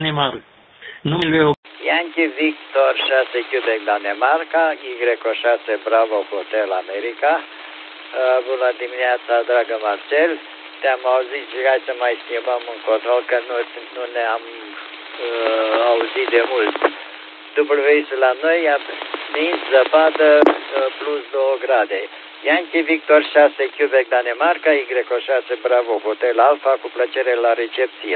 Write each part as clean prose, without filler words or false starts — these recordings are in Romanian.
Danemarca. Numele Yankee Victor 6 Quebec Danemarca, Y6 Bravo Hotel America. Bună dimineața, dragă Marcel. Te-am auzit și hai să mai schimbăm un control, că nu ne-am auzit de mult. WS la noi a nins zăpadă plus 2 grade. Yankee Victor 6 Quebec Danemarca, Y6 Bravo Hotel Alfa, cu plăcere la recepție.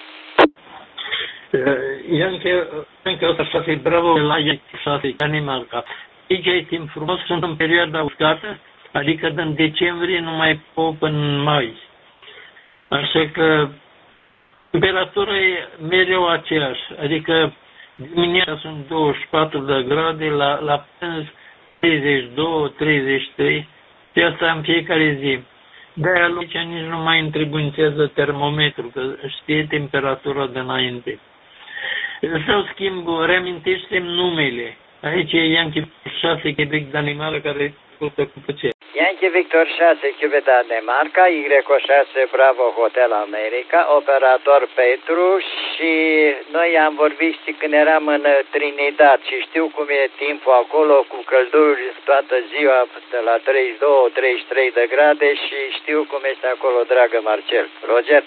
Yankee 6 Bravo la Yankee 6 Danemarca. Aici e timp frumos, sunt în perioada uscată, adică din decembrie numai până în mai. Așa că temperatura e mereu aceeași, adică dimineața sunt 24 de grade, la prânz 32, 33, și asta în fiecare zi. De-aia aici nici nu mai întrebuințează termometru, că știe temperatura de înainte. Sau schimb, reamintește numele. Aici e Yankee 6 Quebec Danemarca, care costă cu plăcere. Yankee Victor 6 Quebec Danemarca, Y6 Bravo Hotel America, operator Petru, și noi am vorbit, știi, când eram în Trinidad și știu cum e timpul acolo cu călduri toată ziua de la 32-33 de grade și știu cum este acolo, dragă Marcel. Roger?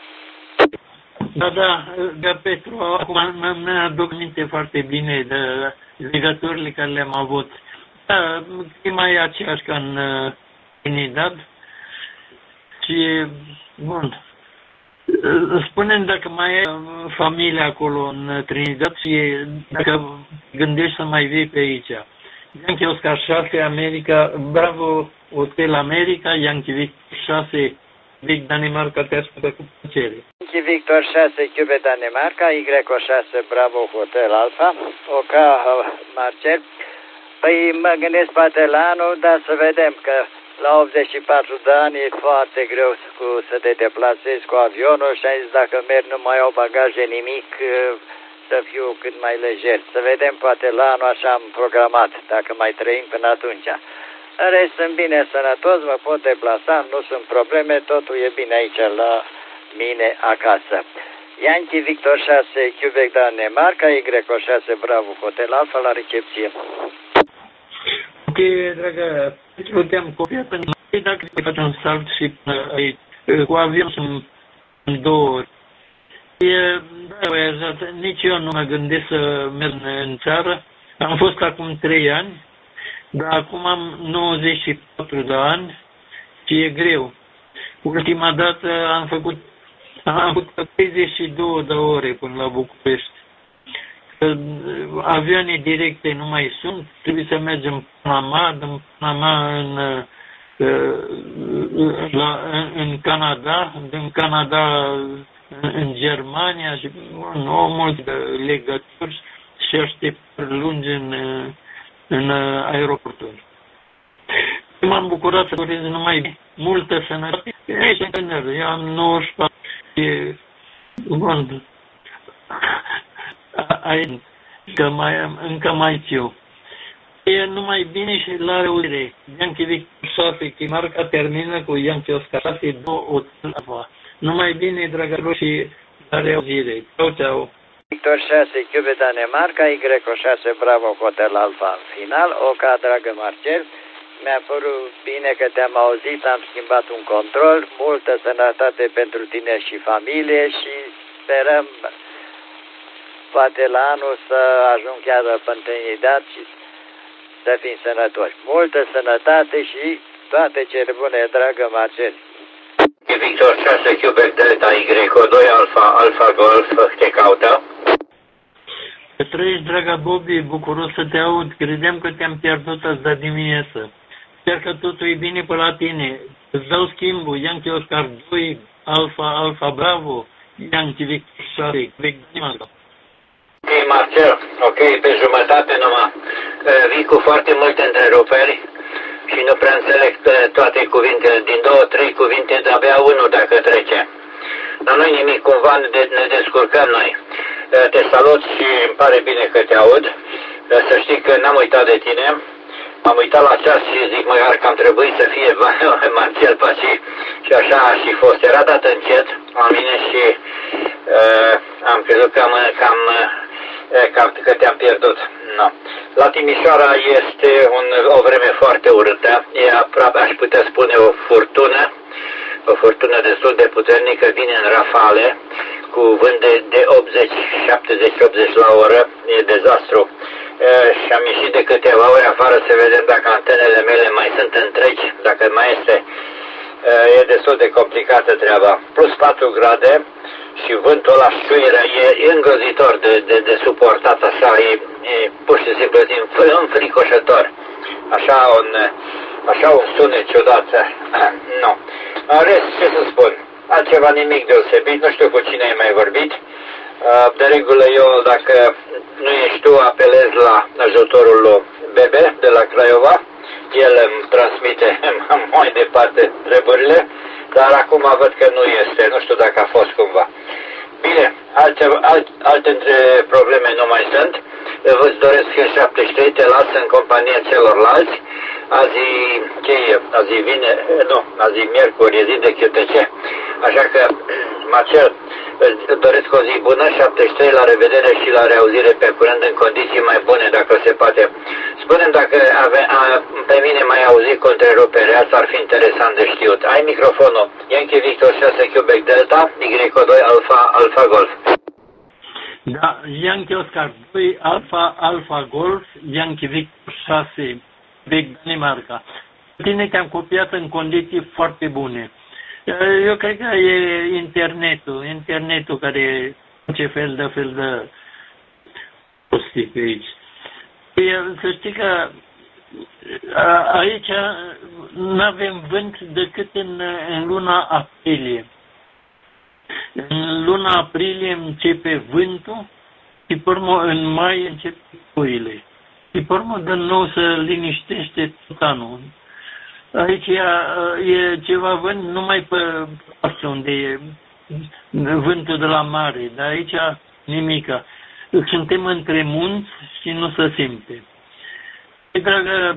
Da, Petru, acum mi aduc minte foarte bine de legăturile care le-am avut. Da, clima e aceeași ca în Trinidad și, bun, spune-mi dacă mai e familie acolo în Trinidad și dacă gândești să mai vii pe aici. Yankee Oscar 6 America, Bravo Hotel America, Yankee Victor 6 Quebec Danemarca, te ascultă cu plăcere. Yankee Victor 6 Quebec Danemarca, Y6 Bravo Hotel Alfa, OK Marcel. Păi mă gândesc poate la anul, dar să vedem că la 84 de ani e foarte greu să te deplasezi cu avionul și am zis dacă merg nu mai au bagaje nimic, să fiu cât mai lejer. Să vedem poate la anul, așa am programat, dacă mai trăim până atunci. În rest sunt bine sănătos, mă pot deplasa, nu sunt probleme, totul e bine aici la mine acasă. Yankee Victor 6 Quebec Danemarca, Y6 Bravo Hotel Alfa, la recepție. Ok, dragă, te-am copiat până aici, dacă te faci un salt și până aici. Cu avion sunt în 2 ori. Da, nici eu nu mă gândesc să merg în țară. Am fost acum 3 ani, dar acum am 94 de ani și e greu. Ultima dată am făcut 32 de ore până la București. Avioane directe nu mai sunt, trebuie să mergem în Panama, din Panama în Canada, din Canada în Germania și o multe legături și așteptări lungi în aeroporturi. M-am bucurat să urez numai multă sănătate. Ești tânăr, eu am 94 și bun. Că încă mai știu. E numai bine și la reuzire. Yankee Victor 6 Danemarca termină cu Yankee Oscar 6 2 Hotel Alfa. Numai bine, dragă, și la reuzire. Ciao, ciao. Victor 6 Quebec Danemarca, Y6 Bravo Hotel Alfa în final. OK, dragă Marcel, mi-a părut bine că te-am auzit, am schimbat un control. Multă sănătate pentru tine și familie și sperăm poate la anul să ajung chiar pe Trinidad și să fim sănătoși. Multă sănătate și toate cele bune, dragă Marcel. Victor 6 Quebec Delta Y2 Alfa Golf, te caută. Trăiești, draga Bobby, bucuros să te aud. Credeam că te-am pierdut azi de dimineață. Sper că totul e bine pe la tine. Îți dau schimbul, Yankee Oscar 2 Alfa Bravo, Yankee Victor 6 Quebec Danemarca. Ok, Marcel, ok, pe jumătate numai. Vii cu foarte multe întreruperi și nu prea înțeleg toate cuvintele. Din 2-3 cuvinte, de-abia unul dacă trece. Dar nu-i nimic, cumva ne descurcăm noi. Te salut și îmi pare bine că te aud. Să știi că n-am uitat de tine. M-am uitat la ceas și zic măcar că am trebuit să fie Marcel Paci și așa a și fost. Era dat încet la mine și am crezut că am că te-am pierdut. No. La Timișoara este o vreme foarte urâtă, e aproape, aș putea spune, o furtună destul de puternică, vine în rafale, cu vânt de 80, 70-80 la oră, e dezastru. Și am ieșit de câteva ori afară să vedem dacă antenele mele mai sunt întregi, dacă mai este. E destul de complicată treaba. Plus 4 grade și vântul ăla șuieră, e îngrozitor de suportat, așa, e pur și simplu înfricoșător. Așa un sunet ciudat. Nu. În rest, ce să spun? Altceva nimic deosebit, nu știu cu cine ai mai vorbit. De regulă eu, dacă nu ești tu, apelez la ajutorul lui Bebe de la Craiova. El îmi transmite mai departe treburile, dar acum văd că nu este, nu știu dacă a fost cumva. Bine, alte probleme nu mai sunt. Vă doresc că 73 te las în compania celorlalți. Azi miercuri, e zi de QTC. Așa că, Marcel, îți doresc o zi bună, 73, la revedere și la reauzire pe curând în condiții mai bune, dacă se poate. Spune-mi dacă pe mine mai auzit cu întrerupere, asta ar fi interesant de știut. Ai microfonul. Yankee Victor 6 Quebec Delta, Y2 Alpha Golf. Da, Yankee Oscar 2 Alpha Golf, Yankee Victor 6 Quebec Danemarca. Tine te-am copiat în condiții foarte bune. Eu cred că e internetul care face fel de prostii pe aici. Să știi că aici nu avem vânt decât în luna aprilie. În luna aprilie începe vântul și pe urmă în mai începe ploile. Și pe urmă de nou se liniștește tot anul. Aici e ceva vânt numai pe paște unde e vântul de la mare, dar aici nimica. Suntem între munți și nu se simte. Dragă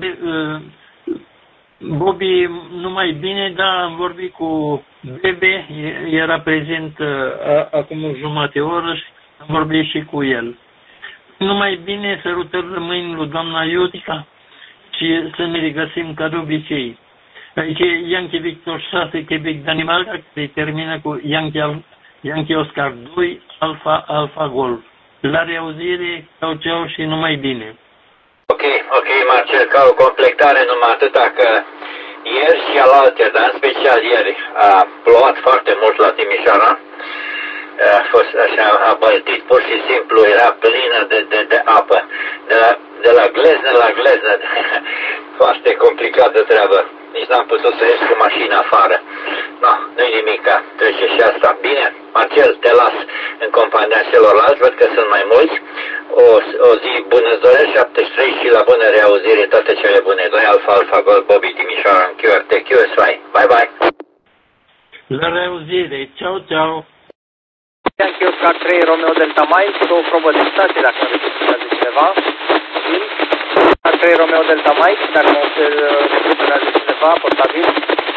Bobby, numai bine, dar am vorbit cu Bebe, era prezent acum o jumătate oră și am vorbit și cu el. Numai bine, sărutările mâini lui doamna Iutica și să ne regăsim ca de obicei. Aici e Yankee Victor 6 Quebec Danemarca, care termină cu Yankee Oscar 2 Alpha Golf. La reauzire, ceau și numai bine. Ok, Marcel, ca o completare numai atâta că ieri și alaltă, dar în special ieri, a plouat foarte mult la Timișoara. A fost așa abăltit, pur și simplu era plină de apă, de la gleznă la gleznă. Foarte complicată treabă. Nici n-am putut să ies cu mașina afară. No, nu-i nimica, trece și asta. Bine, Marcel, te las în compania celorlalți, văd că sunt mai mulți. O zi bună îți doresc, 73 și la bună reauzire, toate cele bune. 2 Alpha Golf, Bobby Timișoara, în QRT, QSY. Bye, bye! La reauzire, ciao! Yankee Oscar 3 Romeo Delta Mike, cu 2 probă de stație, dacă nu veți de cineva. Oscar 3 Romeo Delta Mike, dacă nu veți de cineva, portabil.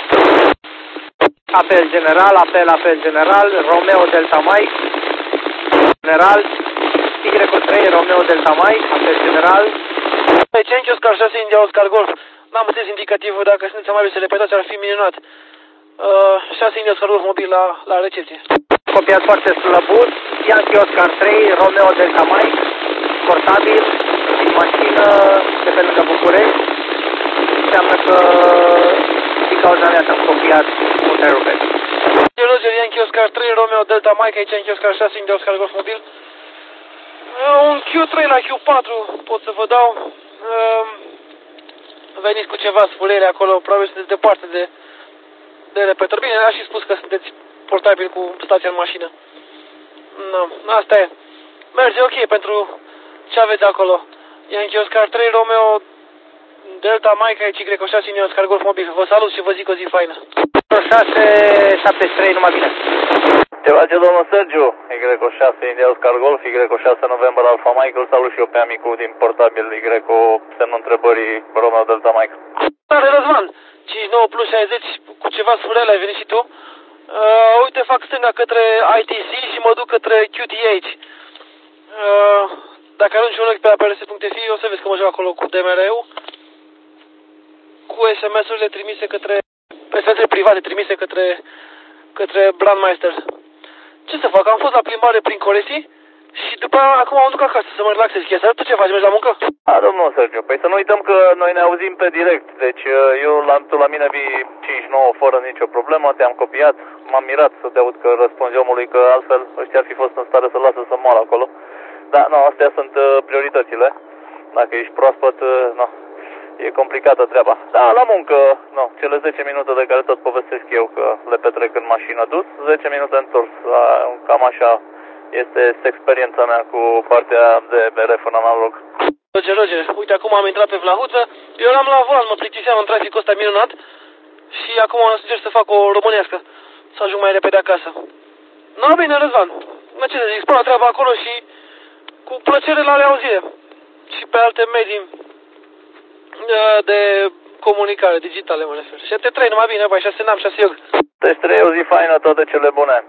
Apel general, Romeo Delta Mike, general, Y3 Romeo Delta Mike, apel general. Yankee Oscar 6 India Oscar Golf, n-am înțeles indicativul, dacă sunteți amabil să repetați, ar fi minunat. 6 India Oscar Golf mobil la recepție. Copiat foarte slăbut, Yankee Oscar 3, Romeo Delta Mike, portabil, din mașină, de pe lângă București. Înseamnă că din cauza mea s-am copiat cu întrerupere. Roger, Yankee Oscar 3, Romeo Delta Mike, aici Yankee Oscar 6, India Oscar Golf mobil. Un Q3 la Q4 pot să vă dau. Veniți cu ceva spulele acolo, probabil sunteți departe de repetor. Bine, a și spus că sunteți portabil cu stația în mașină. No, asta e. Merge ok pentru ce aveți acolo. Yankee Oscar 3, Romeo Delta Mike, aici Y6, India Oscar Golf mobil. Vă salut și vă zic o zi faină. 673, numai bine. Te face domnul Sergiu, Y6 India Oscar Golf, Y6 November Alpha Mike, îl salut și eu pe amicul din portabil Y cu semnul întrebării Romeo Delta Mike. Tare, Răzvan, 59 plus 60, cu ceva spurele ai venit și tu? Uite, fac stânga către ITC și mă duc către QTH. Dacă arunci un ochi pe aprs.fi, o să vezi că mă joc acolo cu DMR-ul, cu SMS-urile trimise către, SMS-urile private trimise către Brandmeister. Ce să fac? Am fost la plimbare prin Colesi și după acum mă duc acasă să mă relaxez. Chestia, tu ce faci? Mergi la muncă? Da, domnul Sergiu, păi să nu uităm că noi ne auzim pe direct, deci tu la mine vii 5-9 fără nicio problemă, te-am copiat, m-am mirat să te aud că răspunzi omului, că altfel ăștia ar fi fost în stare să lasă să moară acolo. Da, nu, astea sunt prioritățile. Dacă ești proaspăt, nu, e complicată treaba. Da, la muncă, nu, cele 10 minute de care tot povestesc eu că le petrec în mașină dus, 10 minute întors, cam așa este experiența mea cu partea de BRF în analog. Roger, uite, acum am intrat pe Vlahuță, eu eram la volan, mă plictiseam în traficul ăsta minunat și acum o să încerc să fac o românească, să ajung mai repede acasă. No, bine, Răzvan, ce să zic, spun la treaba acolo și cu plăcere la reauzire și pe alte medii de comunicare digitale, mă refer. Și te trei numai bine, băi, 6 n-am, 6 eu. Deci 3 o zi faină, toate cele bune.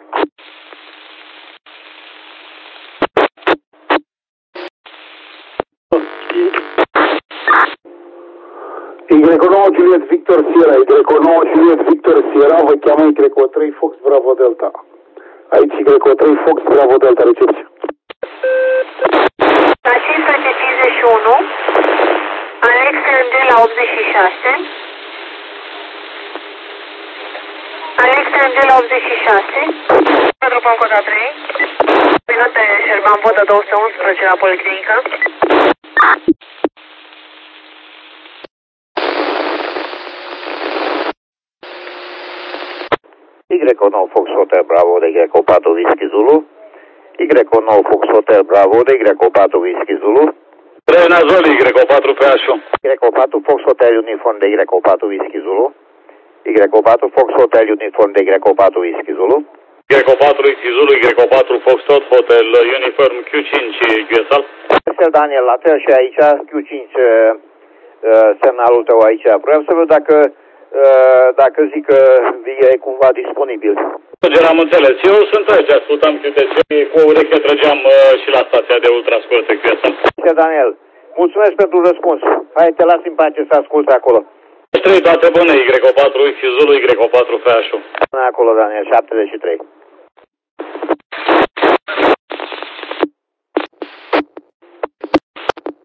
Y9 Juliet Victor Sierra, Y9 Juliet Victor Sierra, vă cheamă Y3 Fox Bravo Delta. Aici Y3 Fox Bravo Delta, recepție. La 551, Alex LMG la 86, Alex LMG la 86, 4 Pancoda 3, minute Șerban Vodă 211 la Policlinică. Y9 Fox Hotel Bravo de Y4 Whisky Zulu, Y9 Fox Hotel Bravo de Y4 Whisky Zulu, Renazol Y4 PH. Y4 Fox Hotel Uniform de Y4 Whisky Zulu, Y4 Fox Hotel Uniform de Y4 Whisky Zulu, Y4 Whisky Zulu, Y4 Fox Hotel Uniform Q5 QSL. Marcel Daniel, la fel și aici, Q5 semnalul tău aici. Vreau să văd dacă zic că e cumva disponibil. Am înțeles. Eu sunt aici, ascultam câte ce cu o ureche trăgeam și la stația de ultrascurte QSL. Marcel Daniel, mulțumesc pentru răspuns. Hai, te las în pace să asculti acolo. 3 toate bune, Y4 Zulu, Y4 FH. Acolo, Daniel, 73.